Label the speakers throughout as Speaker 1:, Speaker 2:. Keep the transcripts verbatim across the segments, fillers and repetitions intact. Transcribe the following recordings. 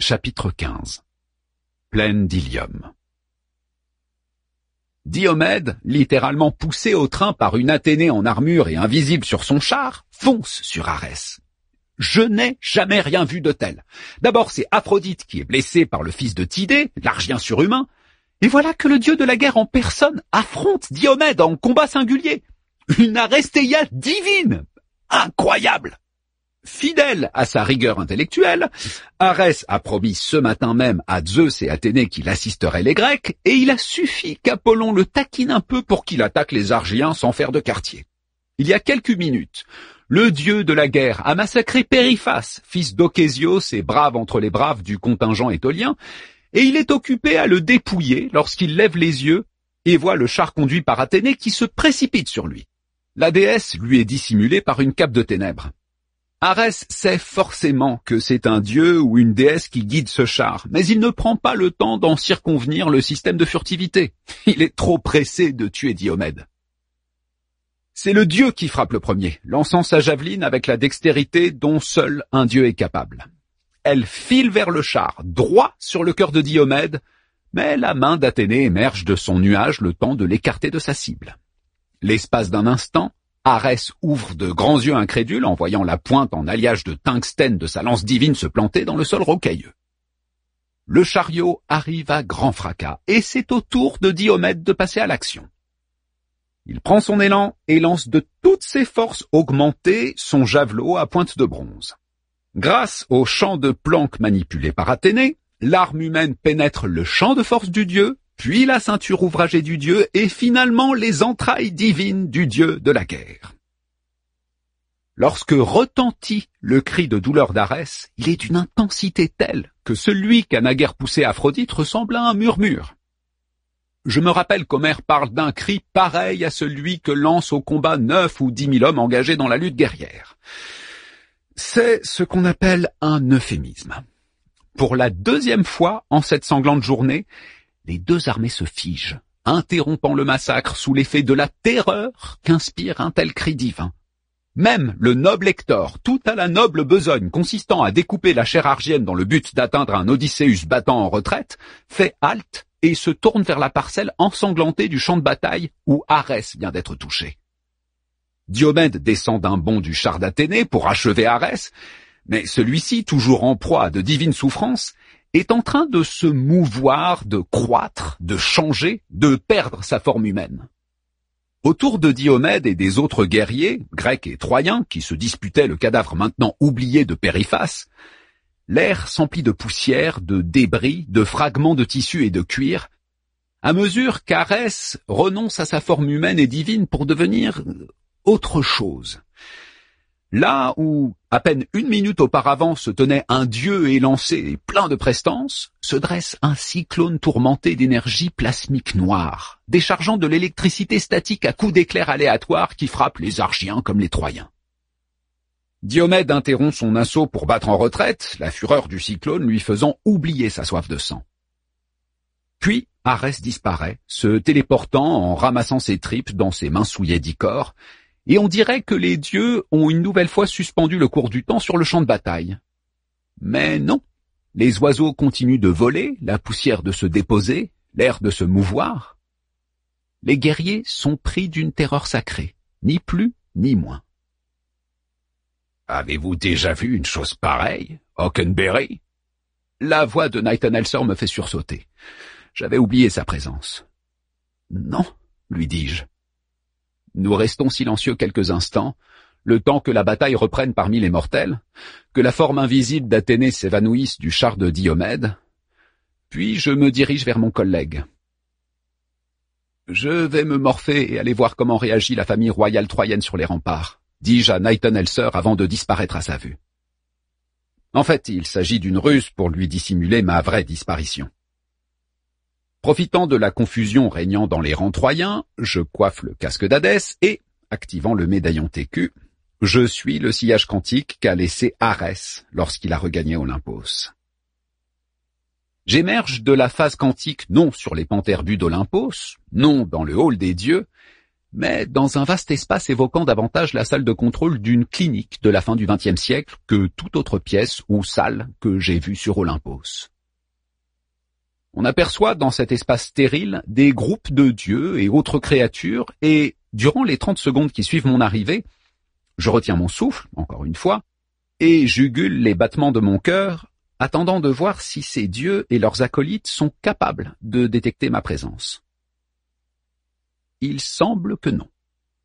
Speaker 1: Chapitre quinze. Plaine d'Ilium. Diomède, littéralement poussé au train par une Athénée en armure et invisible sur son char, fonce sur Arès. Je n'ai jamais rien vu de tel. D'abord, c'est Aphrodite qui est blessée par le fils de Tidée, l'Argien surhumain, et voilà que le dieu de la guerre en personne affronte Diomède en combat singulier. Une Arestheia divine! Incroyable! Fidèle à sa rigueur intellectuelle, Arès a promis ce matin même à Zeus et Athénée qu'il assisterait les Grecs, et il a suffi qu'Apollon le taquine un peu pour qu'il attaque les Argiens sans faire de quartier. Il y a quelques minutes, le dieu de la guerre a massacré Périphas, fils d'Ochésios et brave entre les braves du contingent étolien, et il est occupé à le dépouiller lorsqu'il lève les yeux et voit le char conduit par Athénée qui se précipite sur lui. La déesse lui est dissimulée par une cape de ténèbres. Arès sait forcément que c'est un dieu ou une déesse qui guide ce char, mais il ne prend pas le temps d'en circonvenir le système de furtivité. Il est trop pressé de tuer Diomède. C'est le dieu qui frappe le premier, lançant sa javeline avec la dextérité dont seul un dieu est capable. Elle file vers le char, droit sur le cœur de Diomède, mais la main d'Athénée émerge de son nuage le temps de l'écarter de sa cible. L'espace d'un instant, Arès ouvre de grands yeux incrédules en voyant la pointe en alliage de tungstène de sa lance divine se planter dans le sol rocailleux. Le chariot arrive à grand fracas, et c'est au tour de Diomède de passer à l'action. Il prend son élan et lance de toutes ses forces augmentées son javelot à pointe de bronze. Grâce au champ de planque manipulé par Athénée, l'arme humaine pénètre le champ de force du dieu, puis la ceinture ouvragée du dieu, et finalement les entrailles divines du dieu de la guerre. Lorsque retentit le cri de douleur d'Arès, il est d'une intensité telle que celui qu'a naguère poussé Aphrodite ressemble à un murmure. Je me rappelle qu'Homère parle d'un cri pareil à celui que lancent au combat neuf ou dix mille hommes engagés dans la lutte guerrière. C'est ce qu'on appelle un euphémisme. Pour la deuxième fois en cette sanglante journée, les deux armées se figent, interrompant le massacre sous l'effet de la terreur qu'inspire un tel cri divin. Même le noble Hector, tout à la noble besogne consistant à découper la chair argienne dans le but d'atteindre un Odysseus battant en retraite, fait halte et se tourne vers la parcelle ensanglantée du champ de bataille où Arès vient d'être touché. Diomède descend d'un bond du char d'Athénée pour achever Arès, mais celui-ci, toujours en proie à de divines souffrances, est en train de se mouvoir, de croître, de changer, de perdre sa forme humaine. Autour de Diomède et des autres guerriers, grecs et troyens, qui se disputaient le cadavre maintenant oublié de Périphas, l'air s'emplit de poussière, de débris, de fragments de tissu et de cuir, à mesure qu'Arès renonce à sa forme humaine et divine pour devenir autre chose. Là où, à peine une minute auparavant, se tenait un dieu élancé et plein de prestance, se dresse un cyclone tourmenté d'énergie plasmique noire, déchargeant de l'électricité statique à coups d'éclairs aléatoires qui frappent les Argiens comme les Troyens. Diomède interrompt son assaut pour battre en retraite, la fureur du cyclone lui faisant oublier sa soif de sang. Puis, Arès disparaît, se téléportant en ramassant ses tripes dans ses mains souillées d'Icor, et on dirait que les dieux ont une nouvelle fois suspendu le cours du temps sur le champ de bataille. Mais non, les oiseaux continuent de voler, la poussière de se déposer, l'air de se mouvoir. Les guerriers sont pris d'une terreur sacrée, ni plus ni moins. « Avez-vous déjà vu une chose pareille, Hockenberry ?» La voix de Nightenelser me fait sursauter. J'avais oublié sa présence. « Non, lui dis-je. » Nous restons silencieux quelques instants, le temps que la bataille reprenne parmi les mortels, que la forme invisible d'Athénée s'évanouisse du char de Diomède, puis je me dirige vers mon collègue. Je vais me morpher et aller voir comment réagit la famille royale troyenne sur les remparts, dis-je à Nightenelser avant de disparaître à sa vue. En fait, il s'agit d'une ruse pour lui dissimuler ma vraie disparition. Profitant de la confusion régnant dans les rangs troyens, je coiffe le casque d'Hadès et, activant le médaillon T Q, je suis le sillage quantique qu'a laissé Arès lorsqu'il a regagné Olympos. J'émerge de la phase quantique non sur les pentes herbues d'Olympos, non dans le hall des dieux, mais dans un vaste espace évoquant davantage la salle de contrôle d'une clinique de la fin du vingtième siècle que toute autre pièce ou salle que j'ai vue sur Olympos. On aperçoit dans cet espace stérile des groupes de dieux et autres créatures, et durant les trente secondes qui suivent mon arrivée, je retiens mon souffle, encore une fois, et jugule les battements de mon cœur, attendant de voir si ces dieux et leurs acolytes sont capables de détecter ma présence. Il semble que non.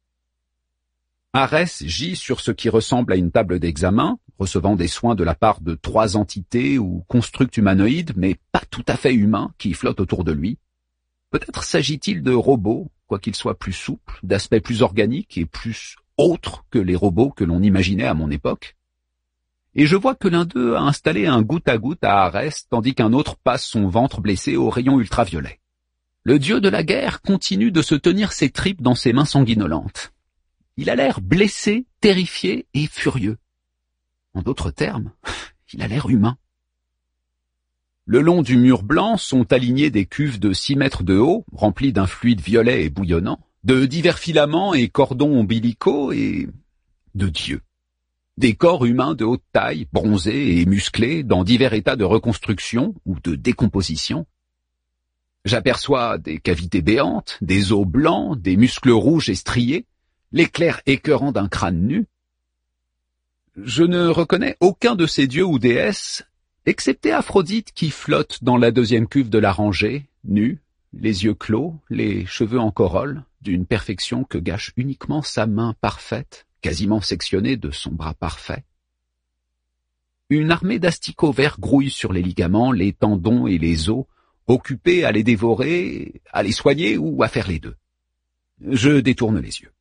Speaker 1: Arès gît sur ce qui ressemble à une table d'examen, recevant des soins de la part de trois entités ou constructs humanoïdes, mais pas tout à fait humains, qui flottent autour de lui. Peut-être s'agit-il de robots, quoiqu'ils soient plus souples, d'aspect plus organique et plus autres que les robots que l'on imaginait à mon époque. Et je vois que l'un d'eux a installé un goutte à goutte à Arès, tandis qu'un autre passe son ventre blessé aux rayons ultraviolets. Le dieu de la guerre continue de se tenir ses tripes dans ses mains sanguinolentes. Il a l'air blessé, terrifié et furieux. En d'autres termes, il a l'air humain. Le long du mur blanc sont alignés des cuves de six mètres de haut, remplies d'un fluide violet et bouillonnant, de divers filaments et cordons ombilicaux et de dieux. Des corps humains de haute taille, bronzés et musclés, dans divers états de reconstruction ou de décomposition. J'aperçois des cavités béantes, des os blancs, des muscles rouges et striés, l'éclair écœurant d'un crâne nu. Je ne reconnais aucun de ces dieux ou déesses, excepté Aphrodite qui flotte dans la deuxième cuve de la rangée, nue, les yeux clos, les cheveux en corolle, d'une perfection que gâche uniquement sa main parfaite, quasiment sectionnée de son bras parfait. Une armée d'asticots verts grouille sur les ligaments, les tendons et les os, occupés à les dévorer, à les soigner ou à faire les deux. Je détourne les yeux.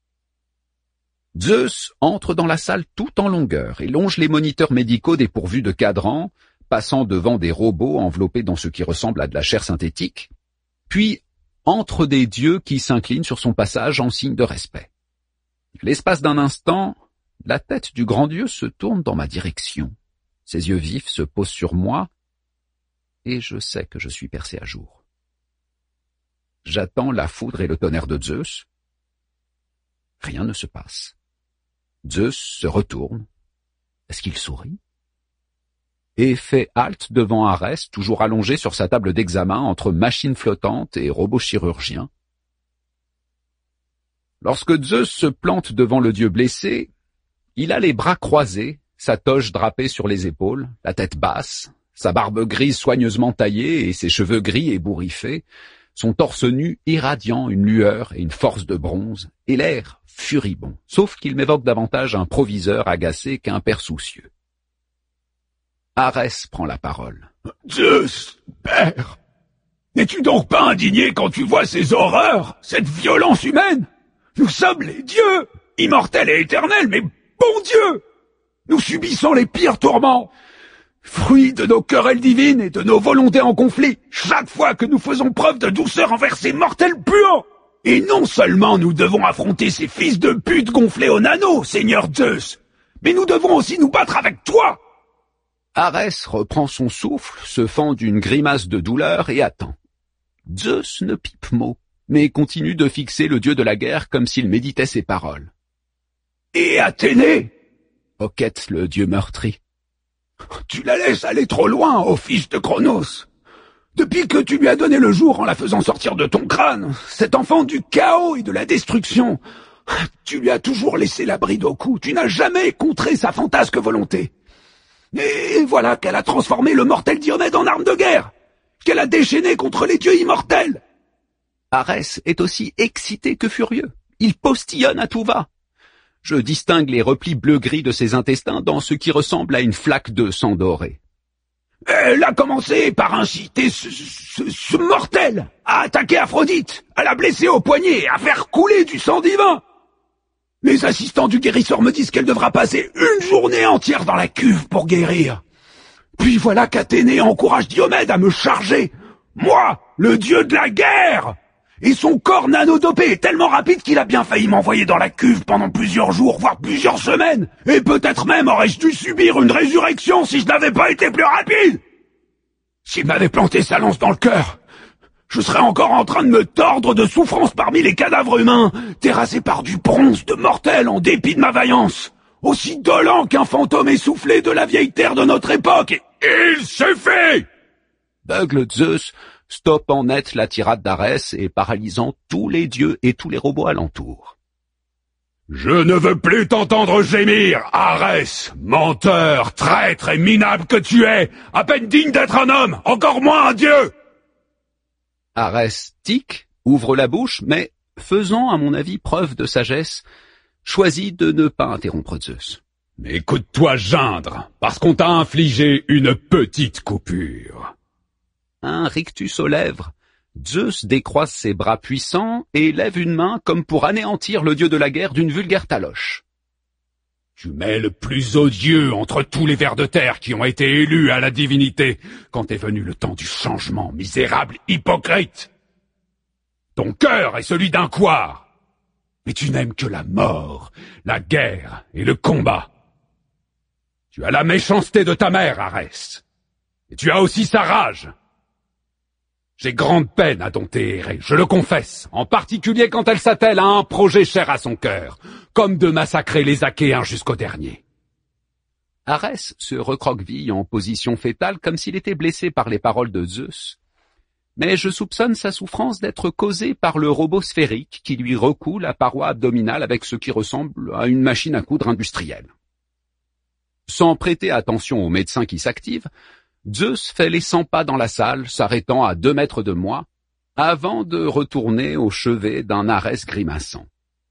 Speaker 1: Zeus entre dans la salle tout en longueur et longe les moniteurs médicaux dépourvus de cadrans, passant devant des robots enveloppés dans ce qui ressemble à de la chair synthétique, puis entre des dieux qui s'inclinent sur son passage en signe de respect. L'espace d'un instant, la tête du grand dieu se tourne dans ma direction. Ses yeux vifs se posent sur moi, et je sais que je suis percé à jour. J'attends la foudre et le tonnerre de Zeus. Rien ne se passe. Zeus se retourne. Est-ce qu'il sourit? Et fait halte devant Arès, toujours allongé sur sa table d'examen entre machines flottantes et robots chirurgiens. Lorsque Zeus se plante devant le dieu blessé, il a les bras croisés, sa toge drapée sur les épaules, la tête basse, sa barbe grise soigneusement taillée et ses cheveux gris ébouriffés, son torse nu irradiant une lueur et une force de bronze, et l'air furibond, sauf qu'il m'évoque davantage un proviseur agacé qu'un père soucieux. Arès prend la parole.
Speaker 2: « Zeus, père, n'es-tu donc pas indigné quand tu vois ces horreurs, cette violence humaine? Nous sommes les dieux, immortels et éternels, mais bon Dieu! Nous subissons les pires tourments, fruits de nos querelles divines et de nos volontés en conflit, chaque fois que nous faisons preuve de douceur envers ces mortels puants. Et non seulement nous devons affronter ces fils de pute gonflés au nano, Seigneur Zeus, mais nous devons aussi nous battre avec toi. »
Speaker 1: Arès reprend son souffle, se fend d'une grimace de douleur et attend. Zeus ne pipe mot, mais continue de fixer le dieu de la guerre comme s'il méditait ses paroles.
Speaker 2: « Et Athénée ?»
Speaker 1: hoquette le dieu meurtri.
Speaker 2: « Tu la laisses aller trop loin, ô fils de Cronos. Depuis que tu lui as donné le jour en la faisant sortir de ton crâne, cet enfant du chaos et de la destruction, tu lui as toujours laissé la bride au cou, tu n'as jamais contré sa fantasque volonté. Et voilà qu'elle a transformé le mortel Diomède en arme de guerre, qu'elle a déchaîné contre les dieux immortels. »
Speaker 1: Arès est aussi excité que furieux. Il postillonne à tout va. Je distingue les replis bleu-gris de ses intestins dans ce qui ressemble à une flaque de sang doré.
Speaker 2: Elle a commencé par inciter ce, ce, ce mortel à attaquer Aphrodite, à la blesser au poignet et à faire couler du sang divin. Les assistants du guérisseur me disent qu'elle devra passer une journée entière dans la cuve pour guérir. Puis voilà qu'Athénée encourage Diomède à me charger, moi, le dieu de la guerre. Et son corps nanodopé est tellement rapide qu'il a bien failli m'envoyer dans la cuve pendant plusieurs jours, voire plusieurs semaines. Et peut-être même aurais-je dû subir une résurrection si je n'avais pas été plus rapide. S'il m'avait planté sa lance dans le cœur, je serais encore en train de me tordre de souffrance parmi les cadavres humains, terrassés par du bronze de mortel en dépit de ma vaillance, aussi dolent qu'un fantôme essoufflé de la vieille terre de notre époque. Et il suffit!
Speaker 1: Bugle Zeus stoppe en net la tirade d'Arès et paralysant tous les dieux et tous les robots alentour.
Speaker 2: Je ne veux plus t'entendre gémir, Arès, menteur, traître et minable que tu es, à peine digne d'être un homme, encore moins un dieu!
Speaker 1: Arès tic, ouvre la bouche, mais, faisant à mon avis preuve de sagesse, choisit de ne pas interrompre Zeus.
Speaker 2: Mais écoute-toi geindre, parce qu'on t'a infligé une petite coupure.
Speaker 1: Un rictus aux lèvres, Zeus décroise ses bras puissants et lève une main comme pour anéantir le dieu de la guerre d'une vulgaire taloche.
Speaker 2: Tu mets le plus odieux entre tous les vers de terre qui ont été élus à la divinité quand est venu le temps du changement, misérable hypocrite. Ton cœur est celui d'un couard, mais tu n'aimes que la mort, la guerre et le combat. Tu as la méchanceté de ta mère, Arès, et tu as aussi sa rage. J'ai grande peine à dompter Hérée, je le confesse, en particulier quand elle s'attelle à un projet cher à son cœur, comme de massacrer les Achéens jusqu'au dernier.
Speaker 1: Arès se recroqueville en position fétale comme s'il était blessé par les paroles de Zeus, mais je soupçonne sa souffrance d'être causée par le robot sphérique qui lui recoue la paroi abdominale avec ce qui ressemble à une machine à coudre industrielle. Sans prêter attention au médecin qui s'active, Zeus fait les cent pas dans la salle, s'arrêtant à deux mètres de moi, avant de retourner au chevet d'un Arès grimaçant.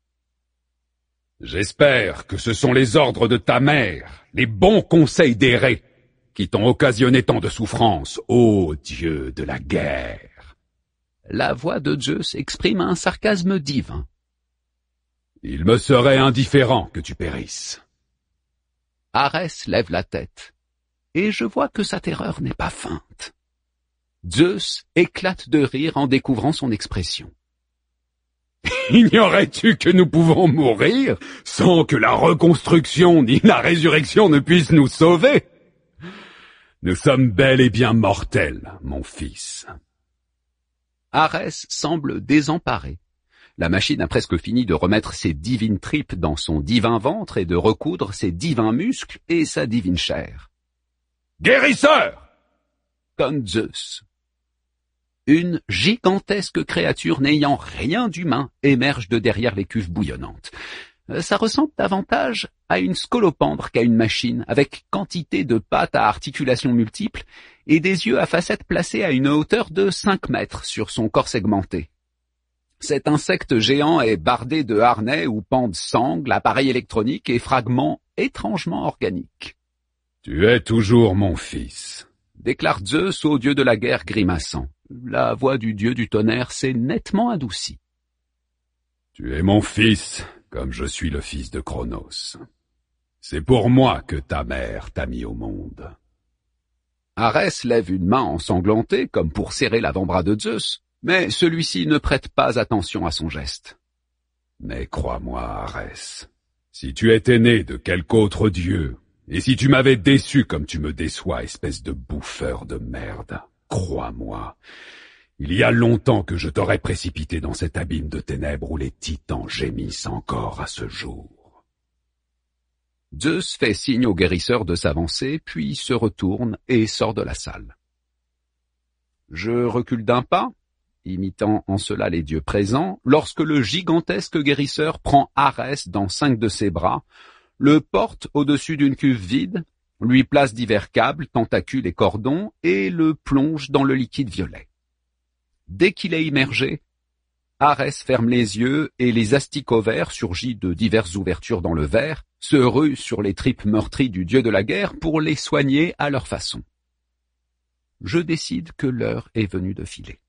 Speaker 2: J'espère que ce sont les ordres de ta mère, les bons conseils d'Hérée, qui t'ont occasionné tant de souffrance, ô dieu de la guerre.
Speaker 1: La voix de Zeus exprime un sarcasme divin.
Speaker 2: Il me serait indifférent que tu périsses.
Speaker 1: Arès lève la tête, et je vois que sa terreur n'est pas feinte. Zeus éclate de rire en découvrant son expression.
Speaker 2: Ignorais-tu que nous pouvons mourir sans que la reconstruction ni la résurrection ne puissent nous sauver? Nous sommes bel et bien mortels, mon fils.
Speaker 1: Arès semble désemparé. La machine a presque fini de remettre ses divines tripes dans son divin ventre et de recoudre ses divins muscles et sa divine chair.
Speaker 2: Guérisseur!
Speaker 1: Comme Zeus. Une gigantesque créature n'ayant rien d'humain émerge de derrière les cuves bouillonnantes. Ça ressemble davantage à une scolopendre qu'à une machine, avec quantité de pattes à articulations multiples et des yeux à facettes placés à une hauteur de cinq mètres sur son corps segmenté. Cet insecte géant est bardé de harnais où pendent sangles, appareils électroniques et fragments étrangement organiques.
Speaker 2: « Tu es toujours mon fils »,
Speaker 1: déclare Zeus au dieu de la guerre grimaçant. La voix du dieu du tonnerre s'est nettement adoucie.
Speaker 2: « Tu es mon fils, comme je suis le fils de Cronos. C'est pour moi que ta mère t'a mis au monde. »
Speaker 1: Arès lève une main ensanglantée comme pour serrer l'avant-bras de Zeus, mais celui-ci ne prête pas attention à son geste.
Speaker 2: « Mais crois-moi, Arès, si tu étais né de quelque autre dieu, et si tu m'avais déçu comme tu me déçois, espèce de bouffeur de merde, crois-moi, il y a longtemps que je t'aurais précipité dans cet abîme de ténèbres où les titans gémissent encore à ce jour. »
Speaker 1: Zeus fait signe au guérisseur de s'avancer, puis se retourne et sort de la salle. Je recule d'un pas, imitant en cela les dieux présents, lorsque le gigantesque guérisseur prend Arès dans cinq de ses bras, le porte au-dessus d'une cuve vide, lui place divers câbles, tentacules et cordons, et le plonge dans le liquide violet. Dès qu'il est immergé, Arès ferme les yeux et les asticots verts, surgis de diverses ouvertures dans le verre, se ruent sur les tripes meurtries du dieu de la guerre pour les soigner à leur façon. Je décide que l'heure est venue de filer.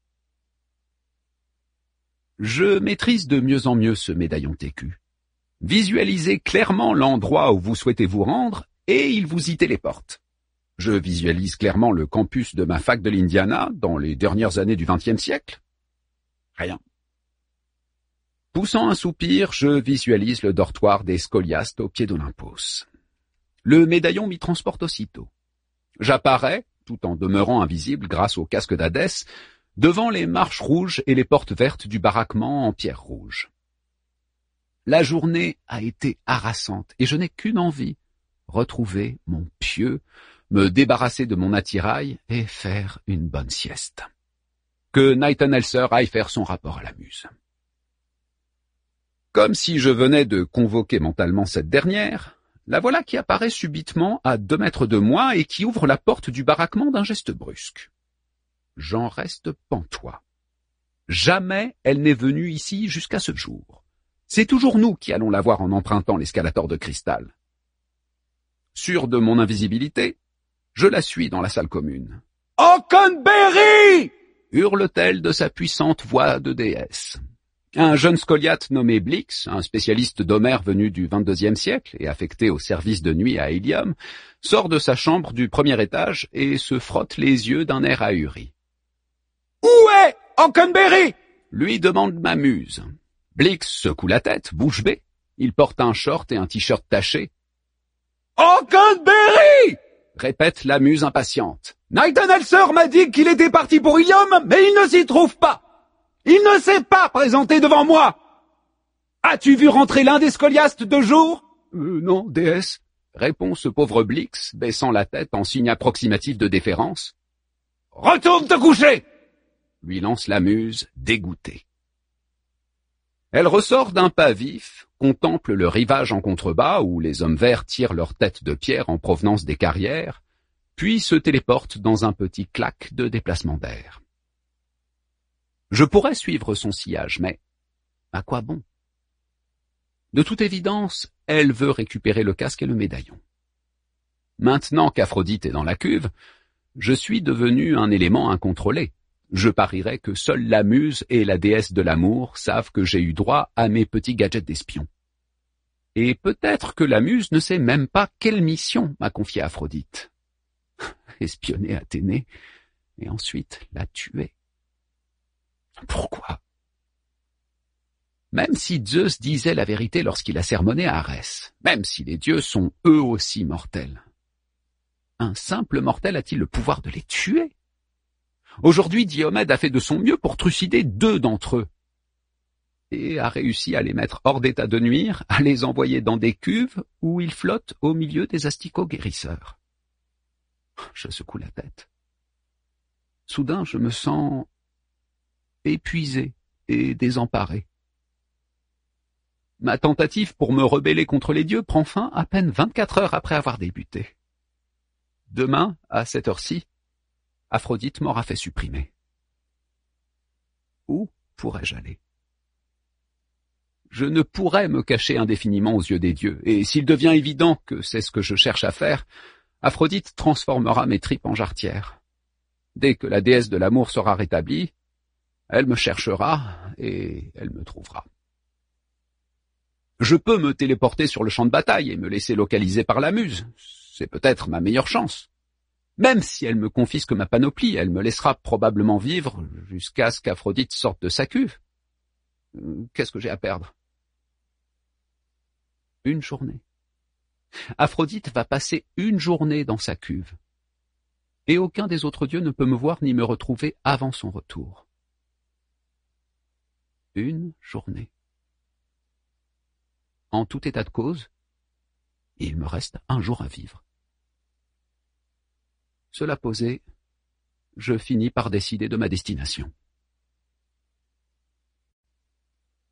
Speaker 1: Je maîtrise de mieux en mieux ce médaillon técu. Visualisez clairement l'endroit où vous souhaitez vous rendre et il vous y téléporte. Je visualise clairement le campus de ma fac de l'Indiana dans les dernières années du vingtième siècle. Rien. Poussant un soupir, je visualise le dortoir des scoliastes au pied d'Olympos. Le médaillon m'y transporte aussitôt. J'apparais, tout en demeurant invisible grâce au casque d'Hadès, devant les marches rouges et les portes vertes du baraquement en pierre rouge. La journée a été harassante et je n'ai qu'une envie, retrouver mon pieu, me débarrasser de mon attirail et faire une bonne sieste. Que Nightenelser aille faire son rapport à la muse. Comme si je venais de convoquer mentalement cette dernière, la voilà qui apparaît subitement à deux mètres de moi et qui ouvre la porte du baraquement d'un geste brusque. J'en reste pantois. Jamais elle n'est venue ici jusqu'à ce jour. C'est toujours nous qui allons la voir en empruntant l'escalator de cristal. Sûr de mon invisibilité, je la suis dans la salle commune.
Speaker 2: « Oakenberry !»
Speaker 1: hurle-t-elle de sa puissante voix de déesse. Un jeune scoliate nommé Blix, un spécialiste d'Homère venu du vingt-deuxième siècle et affecté au service de nuit à Ilium, sort de sa chambre du premier étage et se frotte les yeux d'un air ahuri.
Speaker 2: « Où est Oakenberry ?»
Speaker 1: lui demande ma muse. Blix secoue la tête, bouche bée. Il porte un short et un t-shirt taché.
Speaker 2: « Oakenberry !»
Speaker 1: répète la muse impatiente.
Speaker 2: « Nightenelser m'a dit qu'il était parti pour Ilium, mais il ne s'y trouve pas. Il ne s'est pas présenté devant moi. As-tu vu rentrer l'un des scoliastes de jour ?»«
Speaker 1: Euh, non, déesse, » répond ce pauvre Blix, baissant la tête en signe approximatif de déférence.
Speaker 2: « Retourne te coucher !»
Speaker 1: lui lance la muse, dégoûtée. Elle ressort d'un pas vif, contemple le rivage en contrebas où les hommes verts tirent leurs têtes de pierre en provenance des carrières, puis se téléporte dans un petit claque de déplacement d'air. Je pourrais suivre son sillage, mais à quoi bon? De toute évidence, elle veut récupérer le casque et le médaillon. Maintenant qu'Aphrodite est dans la cuve, je suis devenu un élément incontrôlé. Je parierais que seule la muse et la déesse de l'amour savent que j'ai eu droit à mes petits gadgets d'espion. Et peut-être que la muse ne sait même pas quelle mission m'a confiée Aphrodite. Espionner Athénée et ensuite la tuer. Pourquoi? Même si Zeus disait la vérité lorsqu'il a sermonné à Arès, même si les dieux sont eux aussi mortels, un simple mortel a-t-il le pouvoir de les tuer? Aujourd'hui, Diomède a fait de son mieux pour trucider deux d'entre eux et a réussi à les mettre hors d'état de nuire, à les envoyer dans des cuves où ils flottent au milieu des asticots guérisseurs. Je secoue la tête. Soudain, je me sens épuisé et désemparé. Ma tentative pour me rebeller contre les dieux prend fin à peine vingt-quatre heures après avoir débuté. Demain, à cette heure-ci, Aphrodite m'aura fait supprimer. Où pourrais-je aller? Je ne pourrais me cacher indéfiniment aux yeux des dieux, et s'il devient évident que c'est ce que je cherche à faire, Aphrodite transformera mes tripes en jarretières. Dès que la déesse de l'amour sera rétablie, elle me cherchera et elle me trouvera. Je peux me téléporter sur le champ de bataille et me laisser localiser par la muse. C'est peut-être ma meilleure chance. Même si elle me confisque ma panoplie, elle me laissera probablement vivre jusqu'à ce qu'Aphrodite sorte de sa cuve. Qu'est-ce que j'ai à perdre? Une journée. Aphrodite va passer une journée dans sa cuve. Et aucun des autres dieux ne peut me voir ni me retrouver avant son retour. Une journée. En tout état de cause, il me reste un jour à vivre. Cela posé, je finis par décider de ma destination.